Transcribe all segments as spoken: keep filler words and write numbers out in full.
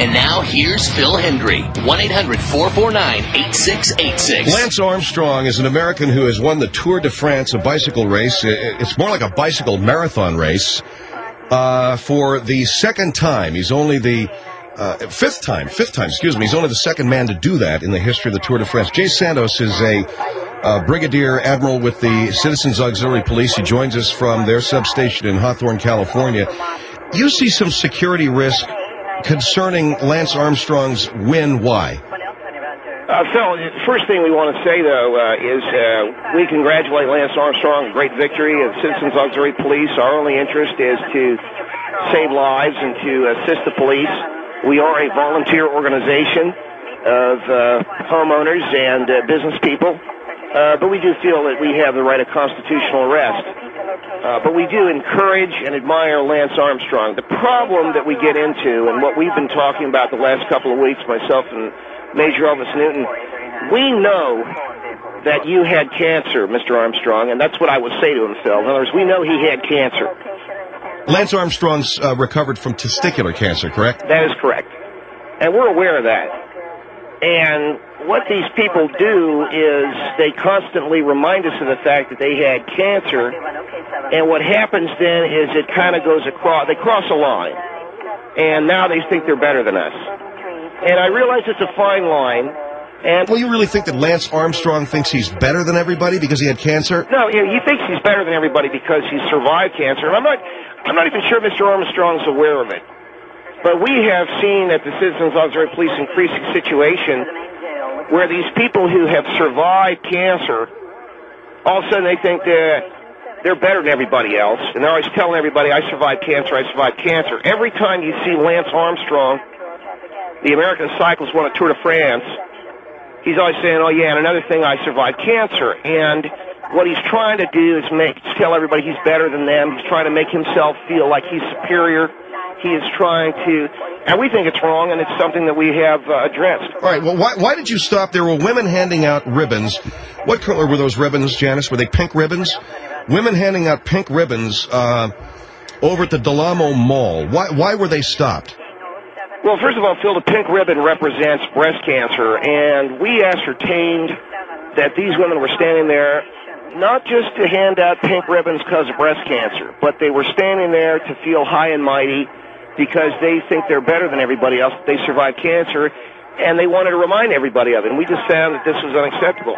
And now here's Phil Hendry, one eight hundred four four nine eight six eight six. Lance Armstrong is an American who has won the Tour de France, a bicycle race. It's more like a bicycle marathon race uh, for the second time. He's only the uh, fifth time, fifth time, excuse me. He's only the second man to do that in the history of the Tour de France. Jay Santos is a uh, brigadier admiral with the Citizens Auxiliary Police. He joins us from their substation in Hawthorne, California. You see some security risk concerning Lance Armstrong's win. Why? Uh, Phil, the first thing we want to say, though, uh, is uh, we congratulate Lance Armstrong. Great victory of Citizens Auxiliary Police. Our only interest is to save lives and to assist the police. We are a volunteer organization of uh, homeowners and uh, business people, uh, but we do feel that we have the right of constitutional arrest. Uh, but we do encourage and admire Lance Armstrong. The problem that we get into, and what we've been talking about the last couple of weeks, myself and Major Elvis Newton, we know that you had cancer, Mister Armstrong, and that's what I would say to him, Phil. In other words, we know he had cancer. Lance Armstrong's uh, recovered from testicular cancer, correct? That is correct. And we're aware of that. And what these people do is they constantly remind us of the fact that they had cancer, and what happens then is it kind of goes across, they cross a line, and now they think they're better than us. And I realize it's a fine line. And well, you really think that Lance Armstrong thinks he's better than everybody because he had cancer? No, he thinks he's better than everybody because he survived cancer, and I'm not, I'm not even sure Mister Armstrong's aware of it. But we have seen at the Citizens Auxiliary Police increasing situation where these people who have survived cancer, all of a sudden they think they're, they're better than everybody else. And they're always telling everybody, I survived cancer, I survived cancer. Every time you see Lance Armstrong, the American cyclist, won a Tour de France, he's always saying, oh yeah, and another thing, I survived cancer. And what he's trying to do is make tell everybody he's better than them. He's trying to make himself feel like he's superior. He is trying to, and we think it's wrong, and it's something that we have uh, addressed. All right, well, why, why did you stop? There were women handing out ribbons. What color were those ribbons, Janice? Were they pink ribbons? Women handing out pink ribbons uh, over at the Del Amo Mall. Why, why were they stopped? Well, first of all, Phil, the pink ribbon represents breast cancer, and we ascertained that these women were standing there not just to hand out pink ribbons because of breast cancer, but they were standing there to feel high and mighty because they think they're better than everybody else. They survived cancer, and they wanted to remind everybody of it. And we just found that this was unacceptable.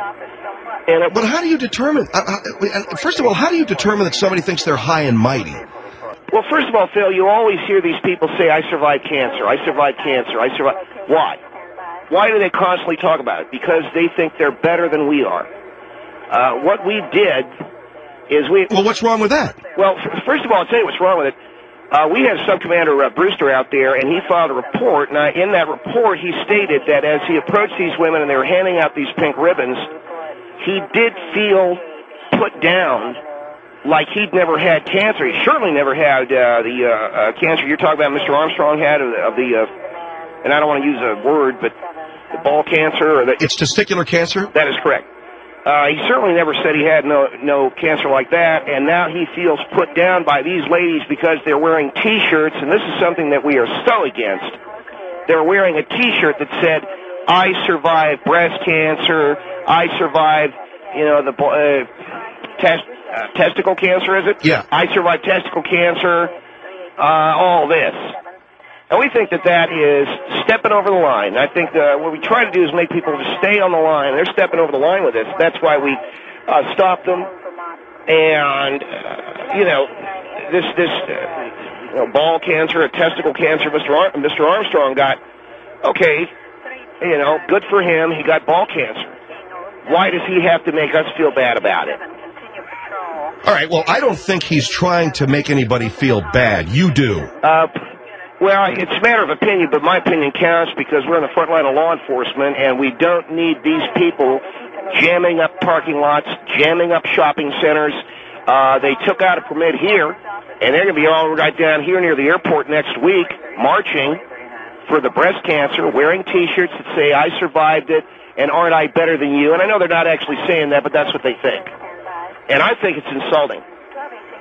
And it, but how do you determine? Uh, uh, first of all, how do you determine that somebody thinks they're high and mighty? Well, first of all, Phil, you always hear these people say, I survived cancer, I survived cancer, I survived. Why? Why do they constantly talk about it? Because they think they're better than we are. Uh, what we did is we... Well, what's wrong with that? Well, f- first of all, I'll tell you what's wrong with it. Uh, we had Subcommander uh, Brewster out there, and he filed a report. Now, in that report, he stated that as he approached these women and they were handing out these pink ribbons, he did feel put down like he'd never had cancer. He certainly never had uh, the uh, uh, cancer you're talking about Mister Armstrong had, of the, of the uh, and I don't want to use a word, but the ball cancer. Or the, it's testicular cancer? That is correct. Uh, he certainly never said he had no no cancer like that, and now he feels put down by these ladies because they're wearing T-shirts, and this is something that we are so against. They're wearing a T-shirt that said, I survived breast cancer, I survived, you know, the uh, test, uh, testicle cancer, is it? Yeah. I survived testicle cancer, uh, all this. And we think that that is stepping over the line. I think uh, what we try to do is make people just stay on the line. They're stepping over the line with this. That's why we uh, stopped them. And, uh, you know, this this uh, you know, ball cancer, a testicle cancer, Mister Ar- Mister Armstrong got, okay, you know, good for him. He got ball cancer. Why does he have to make us feel bad about it? All right, well, I don't think he's trying to make anybody feel bad. You do. Uh... Well, it's a matter of opinion, but my opinion counts because we're in the front line of law enforcement, and we don't need these people jamming up parking lots, jamming up shopping centers. Uh, they took out a permit here, and they're going to be all right down here near the airport next week, marching for the breast cancer, wearing T-shirts that say, I survived it, and aren't I better than you? And I know they're not actually saying that, but that's what they think. And I think it's insulting.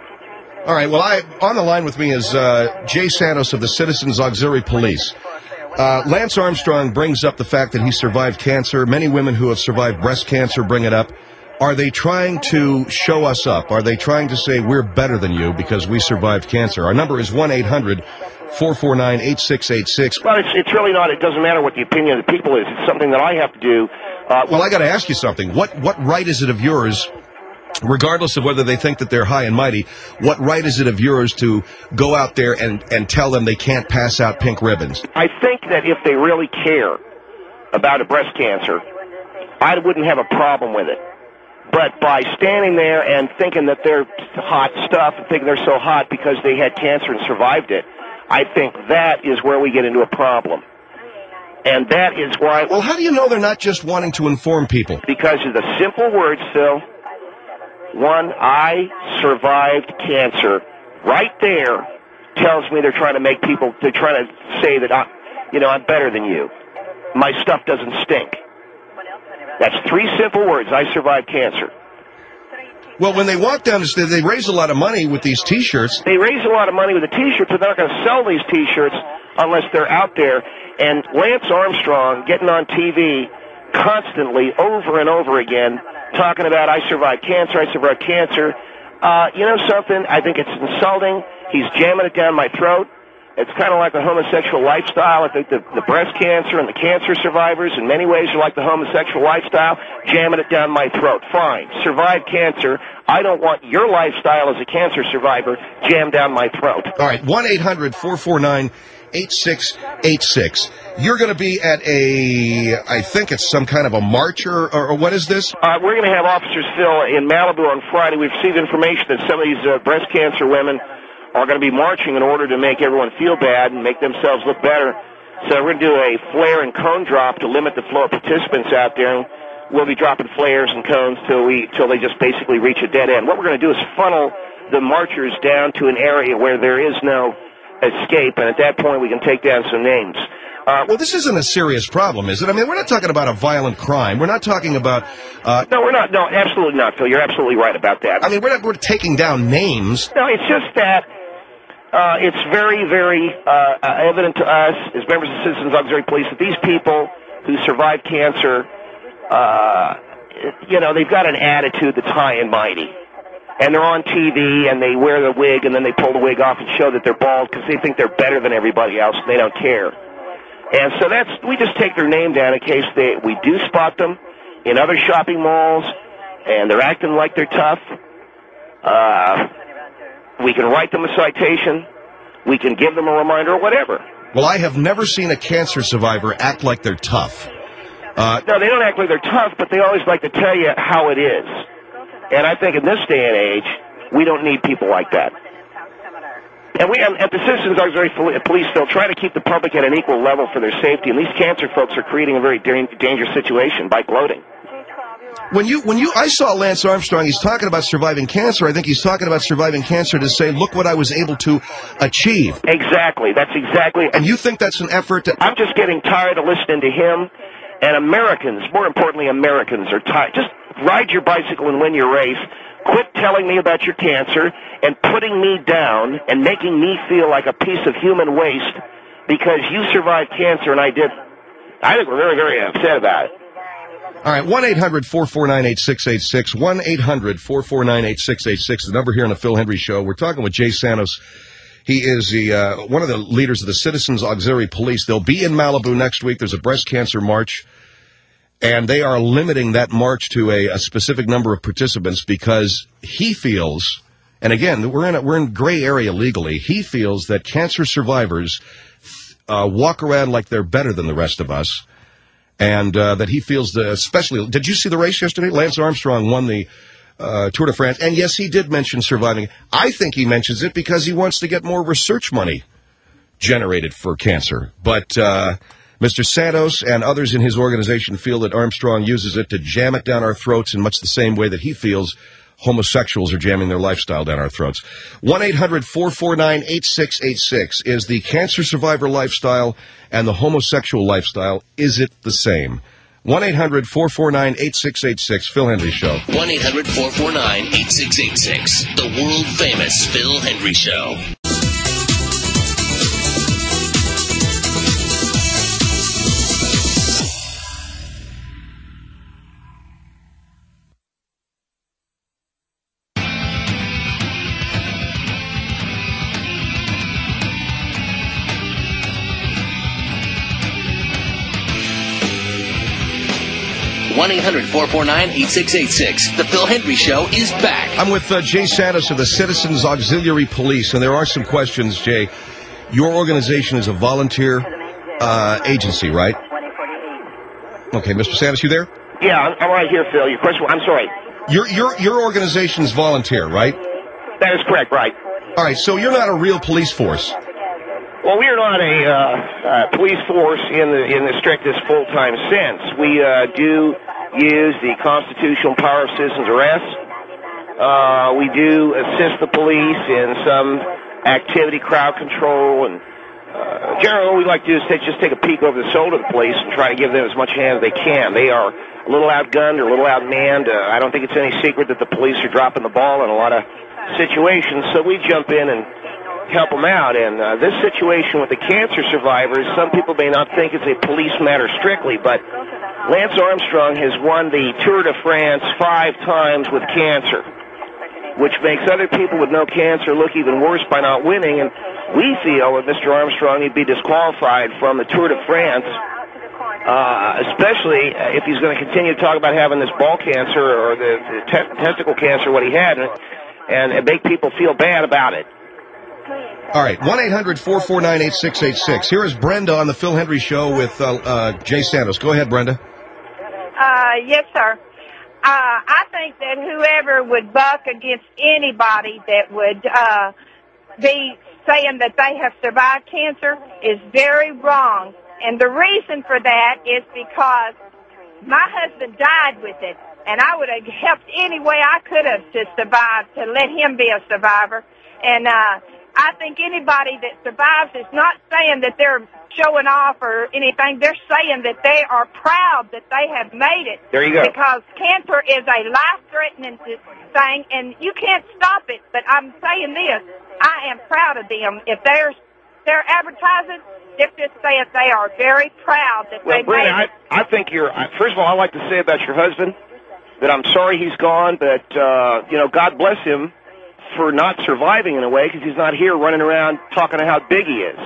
All right, well, I, on the line with me is uh, Jay Santos of the Citizens Auxiliary Police. Uh, Lance Armstrong brings up the fact that he survived cancer. Many women who have survived breast cancer bring it up. Are they trying to show us up? Are they trying to say we're better than you because we survived cancer? Our number is one eight hundred four four nine eight six eight six. Well, it's, it's really not. It doesn't matter what the opinion of the people is. It's something that I have to do. Uh, well, I got to ask you something. What what right is it of yours, regardless of whether they think that they're high and mighty, what right is it of yours to go out there and, and tell them they can't pass out pink ribbons? I think that if they really care about a breast cancer, I wouldn't have a problem with it. But by standing there and thinking that they're hot stuff and thinking they're so hot because they had cancer and survived it, I think that is where we get into a problem. And that is why... Well, how do you know they're not just wanting to inform people? Because of the simple words, Phil. One, I survived cancer. Right there tells me they're trying to make people, they're trying to say that, I, you know, I'm better than you. My stuff doesn't stink. That's three simple words. I survived cancer. Well, when they walk down the stairs, they raise a lot of money with these T-shirts. They raise a lot of money with the T-shirts, but they're not going to sell these T-shirts unless they're out there. And Lance Armstrong getting on T V constantly, over and over again, talking about, I survived cancer, I survived cancer. Uh, you know something? I think it's insulting. He's jamming it down my throat. It's kind of like a homosexual lifestyle. I think the, the breast cancer and the cancer survivors in many ways are like the homosexual lifestyle, jamming it down my throat. Fine. Survive cancer. I don't want your lifestyle as a cancer survivor jammed down my throat. All right, one eight hundred four four nine eight six eight six. You're going to be at a, I think it's some kind of a march, or, or, or what is this? Uh, we're going to have officers, Phil, in Malibu on Friday. We've received information that some of these uh, breast cancer women are going to be marching in order to make everyone feel bad and make themselves look better. So we're going to do a flare and cone drop to limit the flow of participants out there. We'll be dropping flares and cones till we till they just basically reach a dead end. What we're going to do is funnel the marchers down to an area where there is no escape, and at that point we can take down some names. Uh, well, this isn't a serious problem, is it? I mean, we're not talking about a violent crime. We're not talking about... Uh, no, we're not. No, absolutely not, Phil. You're absolutely right about that. I mean, we're not we're taking down names. No, it's just that uh, it's very, very uh, evident to us as members of Citizens Auxiliary Police that these people who survived cancer, uh, you know, they've got an attitude that's high and mighty. And they're on T V, and they wear the wig, and then they pull the wig off and show that they're bald because they think they're better than everybody else, and they don't care. And so that's, we just take their name down in case they, we do spot them in other shopping malls, and they're acting like they're tough. Uh, we can write them a citation. We can give them a reminder or whatever. Well, I have never seen a cancer survivor act like they're tough. Uh, no, they don't act like they're tough, but they always like to tell you how it is. And I think in this day and age, we don't need people like that. And we, at the Citizens Auxiliary Police, they'll try to keep the public at an equal level for their safety. And these cancer folks are creating a very dangerous situation by gloating. When you, when you, I saw Lance Armstrong, he's talking about surviving cancer. I think he's talking about surviving cancer to say, look what I was able to achieve. Exactly. That's exactly. And you think that's an effort to... I'm just getting tired of listening to him. And Americans, more importantly, Americans are tired. Just ride your bicycle and win your race. Quit telling me about your cancer and putting me down and making me feel like a piece of human waste because you survived cancer and I didn't. I think we're very, very upset about it. All right, one eight hundred four four nine eight six eight six, one eight hundred four four nine eight six eight six, the number here on the Phil Hendry Show. We're talking with Jay Santos. He is the uh, one of the leaders of the Citizens Auxiliary Police. They'll be in Malibu next week. There's a breast cancer march. And they are limiting that march to a, a specific number of participants because he feels, and again, we're in a, we're in gray area legally, he feels that cancer survivors uh, walk around like they're better than the rest of us, and uh, that he feels that especially, did you see the race yesterday? Lance Armstrong won the uh, Tour de France, and yes, he did mention surviving. I think he mentions it because he wants to get more research money generated for cancer, but... Uh, Mister Santos and others in his organization feel that Armstrong uses it to jam it down our throats in much the same way that he feels homosexuals are jamming their lifestyle down our throats. one eight hundred four four nine eight six eight six is the cancer survivor lifestyle and the homosexual lifestyle. Is it the same? one eight hundred four four nine eight six eight six, Phil Hendry Show. one eight hundred four four nine eight six eight six, the world-famous Phil Hendry Show. one eight hundred four four nine eight six eight six. The Phil Hendry Show is back. I'm with uh, Jay Santos of the Citizens Auxiliary Police, and there are some questions, Jay. Your organization is a volunteer uh, agency, right? Okay, Mister Santos, you there? Yeah, I'm, I'm right here, Phil. Your question, I'm sorry. Your your your organization's volunteer, right? That is correct, right. All right, so you're not a real police force. Well, we are not a uh, uh, police force in the in the strictest full-time sense. We uh, do use the constitutional power of citizens arrest. Uh, we do assist the police in some activity, crowd control, and uh, generally what we like to do is take, just take a peek over the shoulder of the police and try to give them as much hand as they can. They are a little outgunned or a little outmanned. Uh, I don't think it's any secret that the police are dropping the ball in a lot of situations, so we jump in and help them out. And uh, this situation with the cancer survivors, some people may not think it's a police matter strictly, but Lance Armstrong has won the Tour de France five times with cancer, which makes other people with no cancer look even worse by not winning. And we feel that Mister Armstrong would be disqualified from the Tour de France, uh, especially if he's going to continue to talk about having this ball cancer or the, the te- testicle cancer, what he had, and, and make people feel bad about it. All right, one eight hundred four four nine eight six eight six. Here is Brenda on the Phil Hendry Show with uh, uh, Jay Santos. Go ahead, Brenda. Uh, yes, sir. Uh, I think that whoever would buck against anybody that would uh, be saying that they have survived cancer is very wrong. And the reason for that is because my husband died with it, and I would have helped any way I could have to survive, to let him be a survivor. And uh, I think anybody that survives is not saying that they're showing off or anything. They're saying that they are proud that they have made it. There you go. Because cancer is a life-threatening thing, and you can't stop it. But I'm saying this, I am proud of them. If they're, they're advertising, they're just saying they are very proud that well, they Brenda, made it. I, I think you're, first of all, I'd like to say about your husband that I'm sorry he's gone, but, uh, you know, God bless him for not surviving in a way, because he's not here running around talking to how big he is.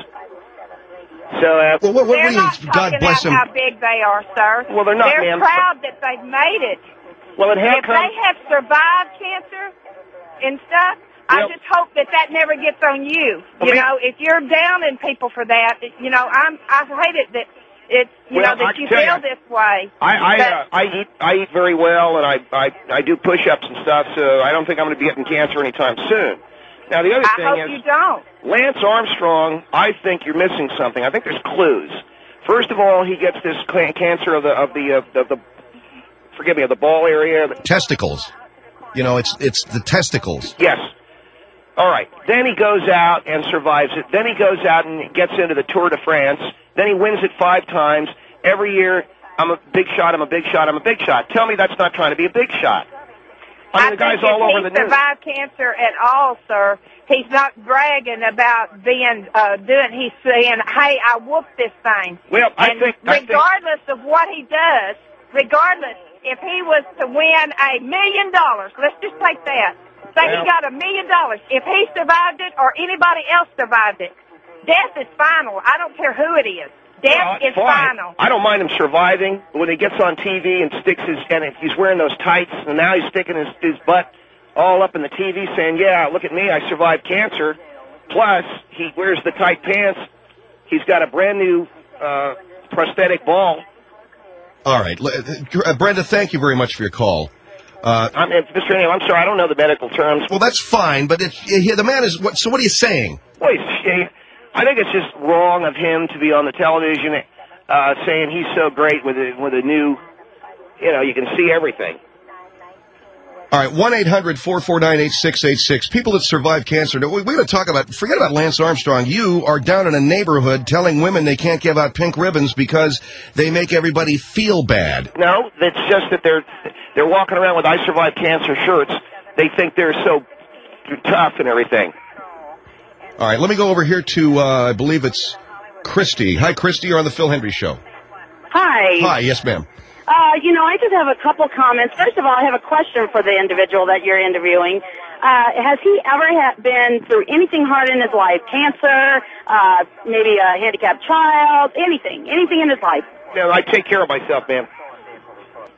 So, uh, well, what, what they're do you not mean, God talking bless about him? how big they are, sir. Well, they're not, They're ma'am. proud that they've made it. Well, and how If come? they have survived cancer and stuff, I Well- just hope that that never gets on you. Well, You ma'am- know, if you're downing people for that, you know, I'm I hate it that it's you Well, know I that can you tell feel you, this way. I I, But- uh, I eat I eat very well, and I I, I do push-ups and stuff, so I don't think I'm going to be getting cancer anytime soon. Now, the other I thing hope is, you don't. Lance Armstrong, I think you're missing something. I think there's clues. First of all, he gets this ca- cancer of the of the uh, of the forgive me of the ball area. Testicles. You know, it's it's the testicles. Yes. All right. Then he goes out and survives it. Then he goes out and gets into the Tour de France. Then he wins it five times. Every year, I'm a big shot, I'm a big shot, I'm a big shot. Tell me that's not trying to be a big shot. I mean, the guy's think all if over the he news. survived cancer at all, sir, he's not bragging about being uh, doing. He's saying, "Hey, I whooped this thing." Well, I and think- I think- regardless of what he does, regardless if he was to win a million dollars, let's just take that. Say Well- he got a million dollars. If he survived it or anybody else survived it, death is final. I don't care who it is. Death Well, is fine. final. I don't mind him surviving. When he gets on T V and sticks his, and if he's wearing those tights, and now he's sticking his, his butt all up in the T V saying, yeah, look at me, I survived cancer. Plus, he wears the tight pants. He's got a brand new uh, prosthetic ball. All right. L- uh, Brenda, thank you very much for your call. Uh, I'm, uh, Mister Neal, I'm sorry, I don't know the medical terms. well, that's fine, but it, it, the man is... What, so what are you saying? Well, he's, I think it's just wrong of him to be on the television uh, saying he's so great with a, with a new, you know, you can see everything. All right, one eight hundred four four nine eight six eight six. People that survive cancer. We're going to talk about, forget about Lance Armstrong. You are down in a neighborhood telling women they can't give out pink ribbons because they make everybody feel bad. No, it's just that they're they're walking around with I Survived Cancer shirts. They think they're so tough and everything. All right, let me go over here to, uh, I believe it's Christy. Hi, Christy. You're on the Phil Hendry Show. Hi. Hi, yes, ma'am. Uh, you know, I just have a couple comments. First of all, I have a question for the individual that you're interviewing. Uh, has he ever ha- been through anything hard in his life? Cancer, uh, maybe a handicapped child, anything, anything in his life? No, I take care of myself, ma'am.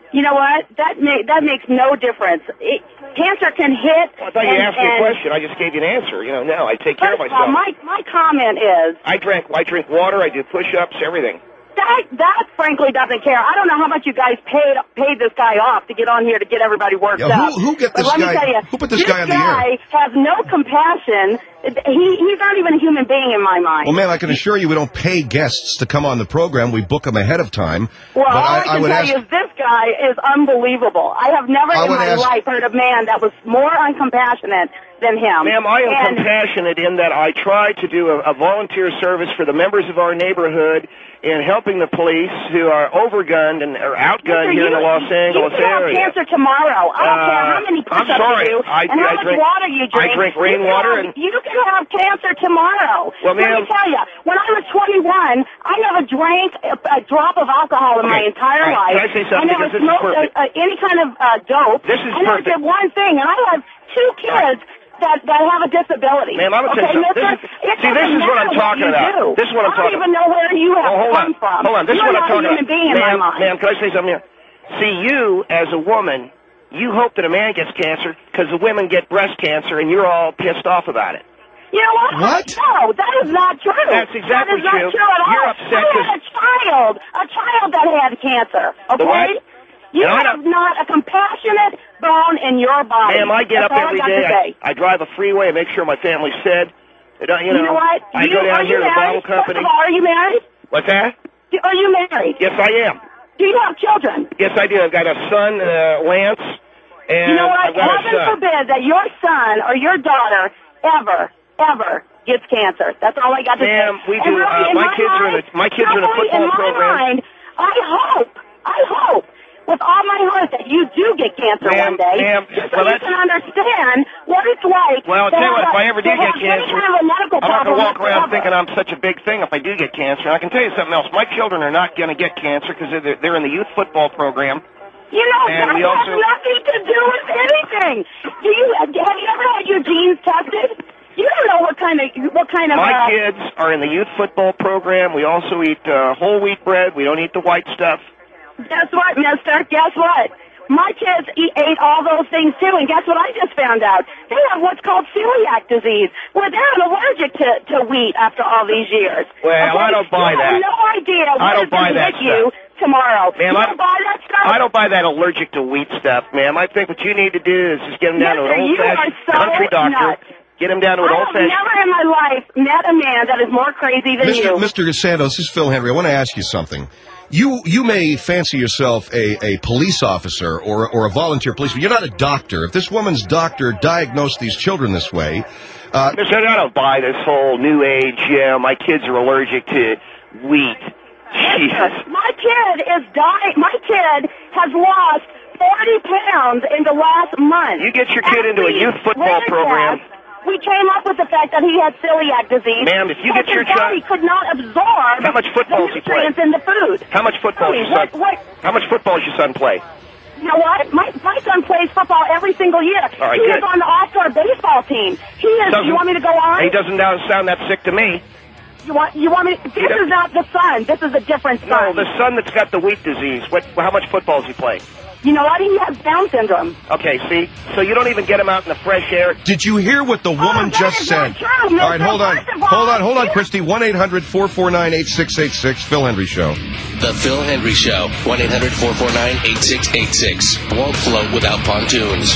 You know what? That ma- that makes no difference. It, cancer can hit. Well, I thought you and, asked me a and question. I just gave you an answer. You know, no, I take care of First of all, myself. my my comment is I drink. I drink water. I do push-ups. Everything. that that frankly doesn't care. I don't know how much you guys paid paid this guy off to get on here to get everybody worked Yeah, up. who- who get But this let guy- me tell you, who put this guy on the air? guy has no compassion. He he's not even a human being in my mind. Well, ma'am, I can assure you we don't pay guests to come on the program. We book them ahead of time. Well, but all I, I, can would tell ask, you is this guy is unbelievable. I have never I in would my ask- life heard a man that was more uncompassionate than him. Ma'am, I am And- compassionate in that I try to do a, a volunteer service for the members of our neighborhood in helping the police who are overgunned and are outgunned Mister, here in the you- Los Angeles you can have area. cancer tomorrow. I don't Uh, care how many I'm push-ups sorry. you do I- and how I much drink- water you drink. I drink You rainwater can have, and- you can have cancer tomorrow. Well, Let ma'am- me tell you, when I was twenty-one, I never drank a, a drop of alcohol in my Okay. entire All right. life. Can I say something? I never Because this is smoked perfect. a, a, any kind of uh, dope. This is I never perfect. did one thing, and I have two kids. That, that have a disability. Ma'am, I'm gonna okay, tell you something. mister? This is- It see, this doesn't is what I'm matter talking you about. do. This is what I'm I talking don't even know where you have Oh, hold come on. from. Hold on. This You're is what I'm not talking a human about. being in my Ma'am, mind. ma'am, can I say something here? See, you, as a woman, you hope that a man gets cancer because the women get breast cancer, and you're all pissed off about it. You know what? What? No, that is not true. That's exactly That is not true. true at all. You're upset I had a child, a child that had cancer. The Okay? what? You And I have don't- not a compassionate bone in your body. Ma'am, I get That's up all every I got day. to say. I, I drive a freeway and make sure my family's fed. I don't- You know, You know what? I you, go down are here you to the bottle married? company. First of all, are you married? What's that? Are you married? Yes, I am. Do you have children? Yes, I do. I've got a son, uh, Lance, and You know what? I've got a Heaven son. forbid that your son or your daughter ever, ever gets cancer. That's all I got to Ma'am, say. we And do, really, uh, in my kids are in mind, a- my kids are in a really, football in my program. Mind, I hope, I hope, with all my heart that you do get cancer Ma'am, one day, ma'am, just so well, you that's- can understand what it's like. Well, I'll to tell you what, have if I a- ever to do get have any cancer, kind of a medical I'm not going to problem walk around whatsoever. thinking I'm such a big thing if I do get cancer. And I can tell you something else. My children are not going to get cancer because they're, they're in the youth football program. You know, And that we has also- nothing to do with anything. Do you have you ever had your genes tested? You don't know what kind of what kind of. My uh, kids are in the youth football program. We also eat uh, whole wheat bread. We don't eat the white stuff. Guess what, Mister? Guess what? My kids eat, ate all those things too, and guess what I just found out? They have what's called celiac disease, where they're allergic to, to wheat after all these years. Well, I don't buy you that. have no idea what I don't is going buy to that hit you tomorrow. Ma'am, you I don't buy that stuff? I don't buy that allergic to wheat stuff, ma'am. I think what you need to do is just get them down to an Mister, you old-fashioned are so country doctor. nuts. Get them down to an I have old-fashioned... never in my life met a man that is more crazy than Mister you. Mister Santos, this is Phil Henry. I want to ask you something. You you may fancy yourself a, a police officer or or a volunteer policeman. You're not a doctor. If this woman's doctor diagnosed these children this way, uh, Mister, I don't buy this whole new age, yeah, my kids are allergic to wheat. Jesus. My kid is dying. My kid has lost forty pounds in the last month. You get your kid As into a we youth football ran program. fast, we came up with the fact that he had celiac disease. Ma'am, if you because get your his body child- could not absorb How much football does the he play? nutrients in the food. How much football Tell me, does your son... what, what, How much football does your son play? you know what? My my son plays football every single year. All right, he good. is on the all-star baseball team. He is. Doesn't- You want me to go on? He doesn't now sound that sick to me. You want? You want me? To, this does- is not the son. This is a different No, son. the son that's got the wheat disease, what? How much football does he play? You know what? He has Down syndrome. Okay, see? So you don't even get him out in the fresh air? did you hear what the woman that just is said? not true, Mister. All right, hold on. First of all, Hold on, hold on, you- Christy. one eight hundred four four nine eight six eight six, Phil Henry Show. The Phil Hendry Show. one eight hundred four four nine eight six eight six. Won't float without pontoons.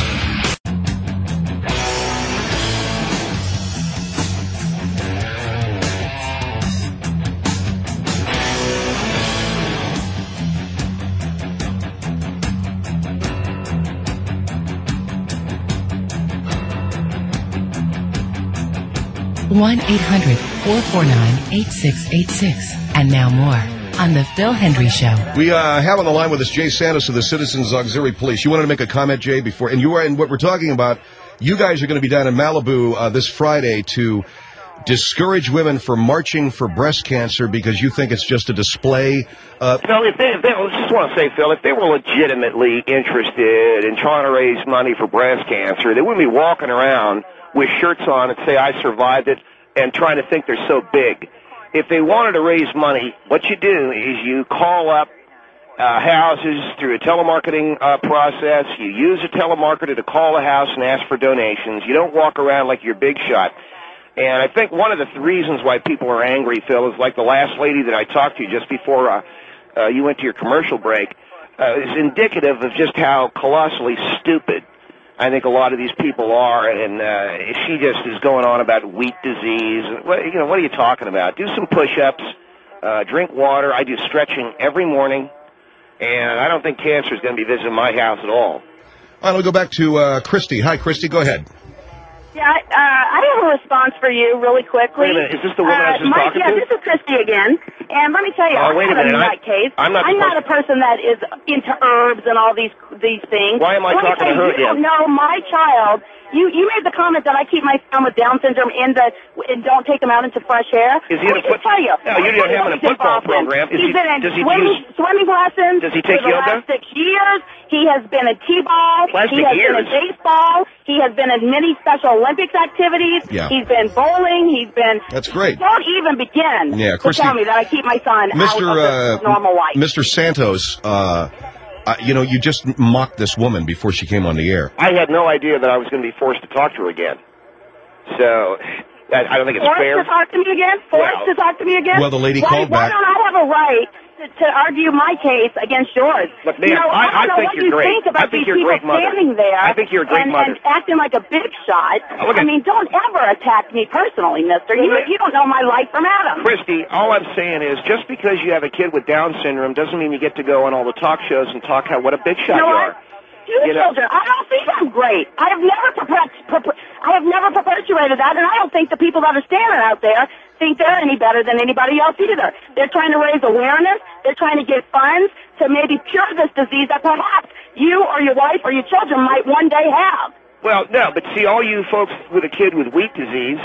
one eight hundred four four nine eight six eight six. And now more on The Phil Hendry Show. We uh, have on the line with us Jay Santos of the Citizens Auxiliary Police. You wanted to make a comment, Jay, before, and you are, and what we're talking about, you guys are going to be down in Malibu uh, this Friday to discourage women from marching for breast cancer because you think it's just a display. Uh, Phil, if they, if they, I just want to say, Phil, if they were legitimately interested in trying to raise money for breast cancer, they wouldn't be walking around with shirts on and say, I survived it, and trying to think they're so big. If they wanted to raise money, what you do is you call up uh, houses through a telemarketing uh, process. You use a telemarketer to call a house and ask for donations. You don't walk around like you're big shot. And I think one of the th- reasons why people are angry, Phil, is like the last lady that I talked to just before uh, uh, you went to your commercial break, uh, is indicative of just how colossally stupid I think a lot of these people are. And uh, she just is going on about wheat disease. What, you know, what are you talking about? Do some push-ups, uh, drink water. I do stretching every morning, and I don't think cancer is going to be visiting my house at all. All right, we'll go back to uh, Christy. Hi, Christy. Go ahead. Yeah, uh, I have a response for you really quickly. Wait a minute, is this the woman I was just uh, talking yeah, to? Yeah, this is Christy again. And let me tell you, Oh, I wait a have minute, a I- nut case. I'm not I'm the not a person that is into herbs and all these these things. Why am I Let me talking tell to her you, you again? don't know my child. You you made the comment that I keep my son with Down syndrome in the and don't take him out into fresh air. Is he in Let a me foot- just tell you. No, you didn't have him in a He's football involved in. program. Is He's he- been in does he swimming, use- swimming lessons. Does he take for the yoga? last six years. He has been in T-ball. Plastic He has years. been in baseball. He has been in many Special Olympics activities. Yeah. He's been bowling. He's been. That's great. Don't even begin Yeah, to Christy- tell me that I keep my son Mister out of Uh, his normal life. Mister Santos, uh, uh, you know, you just mocked this woman before she came on the air. I had no idea that I was going to be forced to talk to her again. So I, I don't think it's Forced fair. to talk to me again? Forced Well- to talk to me again? Well, the lady why, called why back. don't I have a right to, to argue my case against yours? Look, ma'am, you know, I- I, don't I know think what you're you great. think about I think these you're a people great mother. standing there I think you're a great and, mother. and acting like a big shot. Oh, look I at- mean, don't ever attack me personally, mister. You, Well, you don't know my life from Adam. Christy, all I'm saying is just because you have a kid with Down syndrome doesn't mean you get to go on all the talk shows and talk how what a big shot You know you what? are. To the You know- children, I don't think I'm great. I have never perpet- perp- I have never perpetuated that, and I don't think the people that are standing out there think they're any better than anybody else either. They're trying to raise awareness. They're trying to get funds to maybe cure this disease that perhaps you or your wife or your children might one day have. Well, no, but see, all you folks with a kid with wheat disease,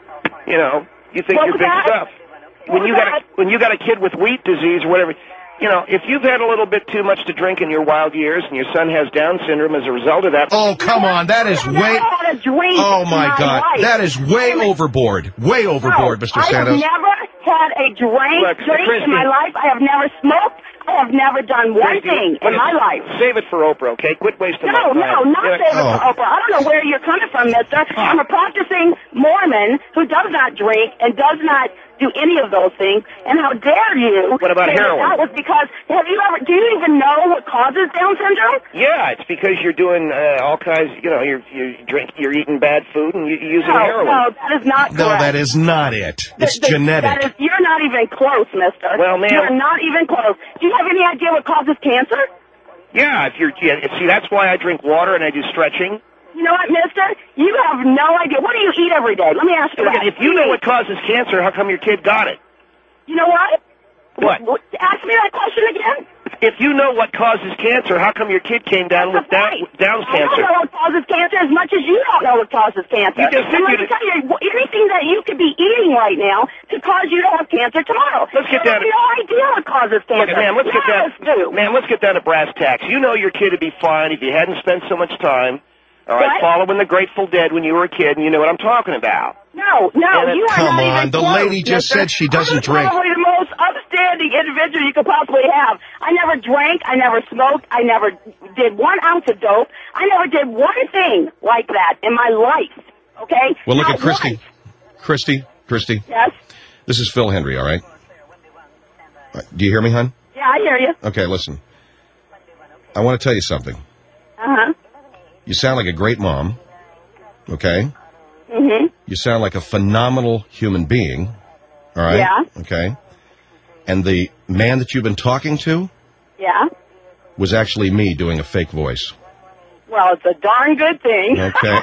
you know, you think What you're was big that? stuff. What When you was got a, that? when you got a kid with wheat disease or whatever, you know, if you've had a little bit too much to drink in your wild years and your son has Down syndrome as a result of that, Oh, come on. That is I've way... never had a drink Oh, in my God. life. That is way overboard. Way overboard, No, Mister I Santos. have never had a drink, Look, drink Christy- in my life. I have never smoked. I have never done one Christy, thing what in is- my life. Save it for Oprah, okay? Quit wasting No, my no, time. not You know- save it Oh. for Oprah. I don't know where you're coming from, mister. I'm a practicing Mormon who does not drink and does not do any of those things. And how dare you What about say that heroin? that was because, have you ever, do you even know what causes Down syndrome? Yeah, it's because you're doing uh, all kinds. You know, you're you drink, you're eating bad food, and you're using No, heroin. no, that is not No, correct. that is not it. It's Th- th- genetic. That is, you're not even close, mister. Well, ma'am- You're not even close. Do you have any idea what causes cancer? Yeah, if you're yeah, see, that's why I drink water and I do stretching. You know what, mister? You have no idea. What do you eat every day? Let me ask you Look, that. if you know what causes cancer, how come your kid got it? You know what? What? What- Ask me that question again. If you know what causes cancer, how come your kid came down with down, Right. Down's I cancer? don't know what causes cancer as much as you don't know what causes cancer. You just said and let you me did- tell you, wh- anything that you could be eating right now could cause you to have cancer tomorrow. Let's get you down have to- no idea what causes cancer. Look, man, let's get None of us down. do. Man, let's get down to brass tacks. You know your kid would be fine if you hadn't spent so much time. All right, What? following the Grateful Dead when you were a kid, and you know what I'm talking about. No, no, And it- you are Come not on, even the close, lady just mister. said she doesn't I'm drink. probably the most upstanding individual you could possibly have. I never drank, I never smoked, I never did one ounce of dope. I never did one thing like that in my life, okay? Well, look Not at Christy. once. Christy, Christy. Yes? This is Phil Hendry, all right? Uh, Do you hear me, hon? Yeah, I hear you. Okay, listen. I want to tell you something. Uh-huh. You sound like a great mom, okay? Mm-hmm. You sound like a phenomenal human being, all right? Yeah. Okay. And the man that you've been talking to Yeah. was actually me doing a fake voice. Well, it's a darn good thing. Okay.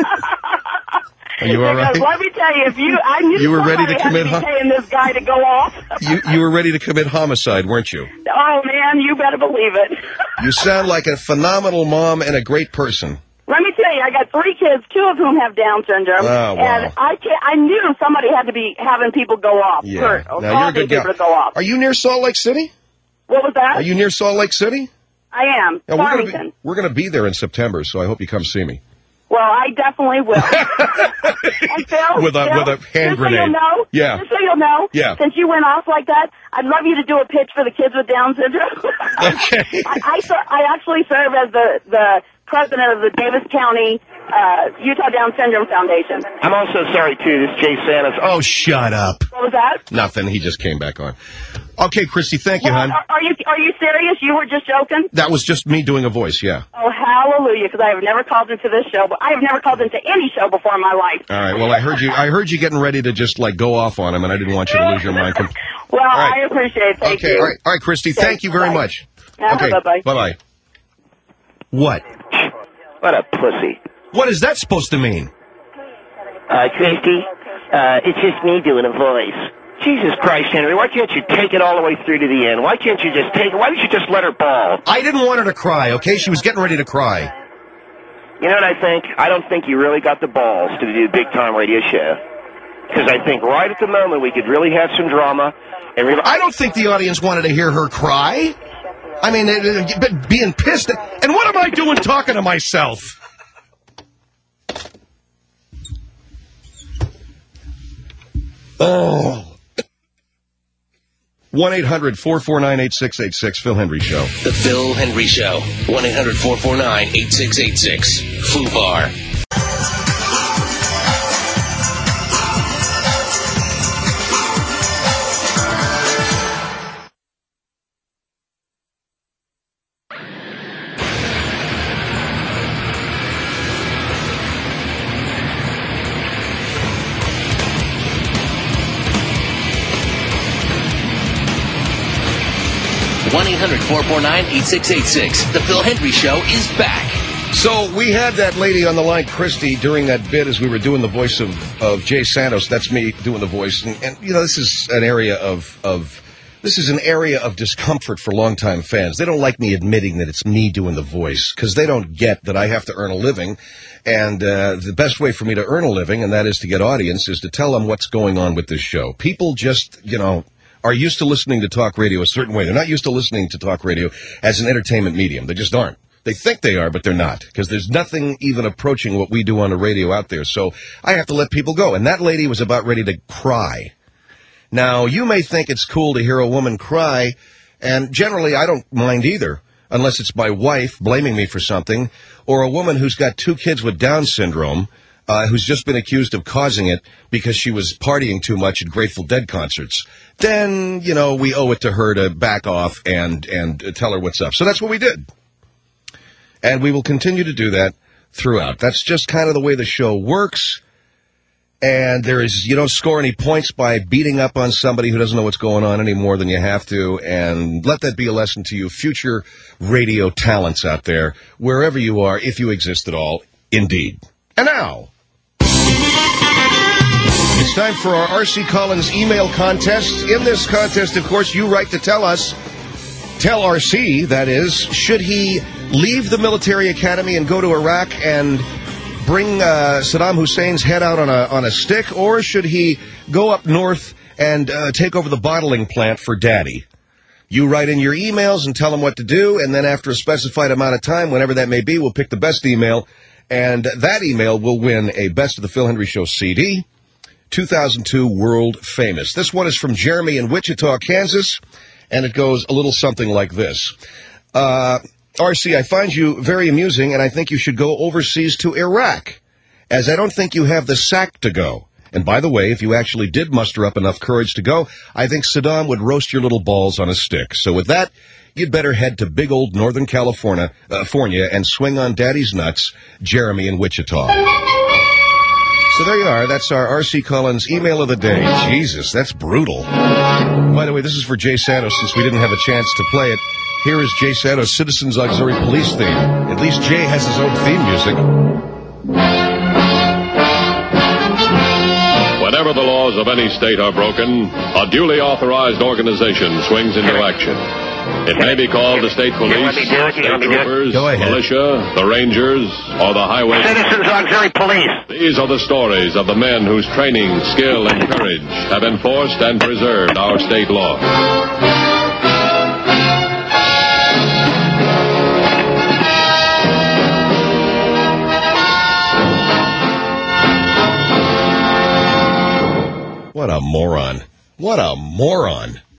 Are you all right? Because let me tell you, if you, I knew You were ready somebody to had commit be hom- paying this guy to go off. You you were ready to commit homicide, weren't you? Oh man, you better believe it. You sound like a phenomenal mom and a great person. Let me tell you, I got three kids, two of whom have Down syndrome, Oh, wow. and I can't, I knew somebody had to be having people go off, Yeah. hurt, or Now you're a causing good guy. people to go off. Are you near Salt Lake City? What was that? Are you near Salt Lake City? I am. Yeah, we're gonna Farmington. be, we're gonna be there in September, so I hope you come see me. Well, I definitely will. And Phil, with a Phil, with a hand just so grenade. you'll know, yeah. Just so you'll know, yeah. Since you went off like that, I'd love you to do a pitch for the kids with Down syndrome. Okay. I, I, ser- I actually serve as the the president of the Davis County uh, Utah Down Syndrome Foundation. I'm also sorry too. This Jay Santos. Oh, shut up. What was that? Nothing. He just came back on. Okay, Christy, thank you, well, hon. Are, are you are you serious? You were just joking? That was just me doing a voice, yeah. Oh, hallelujah! Because I have never called into this show, but I have never called into any show before in my life. All right. Well, I heard you. I heard you getting ready to just like go off on him, and I didn't want you to lose your mind. Well, right. I appreciate it. Thank okay. you. All right. All right, Christy. Okay, thank you very bye-bye. much. Yeah, okay. Bye-bye. Bye-bye. What? What a pussy. What is that supposed to mean? Uh, Christy, uh, it's just me doing a voice. Jesus Christ, Henry, why can't you take it all the way through to the end? Why can't you just take it? Why don't you just let her bawl? I didn't want her to cry, okay? She was getting ready to cry. You know what I think? I don't think you really got the balls to do a big-time radio show. Because I think right at the moment we could really have some drama. And really- I don't think the audience wanted to hear her cry. I mean, it, it, but being pissed. And what am I doing talking to myself? Oh. one eight hundred four four nine eight six eight six, Phil Hendry Show. The Phil Hendry Show. one eight hundred four four nine eight six eight six. FUBAR. one eight hundred four four nine eight six eight six. The Phil Hendry Show is back. So we had that lady on the line, Christy, during that bit as we were doing the voice of, of Jay Santos. That's me doing the voice. And, and, you know, this is an area of, of this is an area of discomfort for longtime fans. They don't like me admitting that it's me doing the voice because they don't get that I have to earn a living. And uh, the best way for me to earn a living, and that is to get audience, is to tell them what's going on with this show. People just, you know, are used to listening to talk radio a certain way. They're not used to listening to talk radio as an entertainment medium. They just aren't. They think they are, but they're not, because there's nothing even approaching what we do on the radio out there. So I have to let people go. And that lady was about ready to cry. Now, you may think it's cool to hear a woman cry, and generally I don't mind either, unless it's my wife blaming me for something, or a woman who's got two kids with Down syndrome, Uh, who's just been accused of causing it because she was partying too much at Grateful Dead concerts. Then, you know, we owe it to her to back off and, and tell her what's up. So that's what we did. And we will continue to do that throughout. That's just kind of the way the show works. And there is, you don't score any points by beating up on somebody who doesn't know what's going on any more than you have to. And let that be a lesson to you future radio talents out there, wherever you are, if you exist at all, indeed. And now, it's time for our R C Collins email contest. In this contest, of course, you write to tell us, tell R C, that is, should he leave the military academy and go to Iraq and bring uh, Saddam Hussein's head out on a on a stick, or should he go up north and uh, take over the bottling plant for Daddy? You write in your emails and tell them what to do, and then after a specified amount of time, whenever that may be, we'll pick the best email, and that email will win a Best of the Phil Hendry Show C D. two thousand two World Famous. This one is from Jeremy in Wichita, Kansas, and it goes a little something like this. Uh, R C, I find you very amusing, and I think you should go overseas to Iraq, as I don't think you have the sack to go. And by the way, if you actually did muster up enough courage to go, I think Saddam would roast your little balls on a stick. So with that, you'd better head to big old Northern California, uh, California and swing on Daddy's nuts, Jeremy in Wichita. So there you are. That's our R C Collins email of the day. Jesus, that's brutal. By the way, this is for Jay Santos, since we didn't have a chance to play it. Here is Jay Santos' Citizens Auxiliary Police theme. At least Jay has his own theme music. Whenever the laws of any state are broken, a duly authorized organization swings into action. It may be called the state police, state troopers, militia, the rangers, or the highway... Citizens Auxiliary Police. These are the stories of the men whose training, skill, and courage have enforced and preserved our state law. What a moron. What a moron.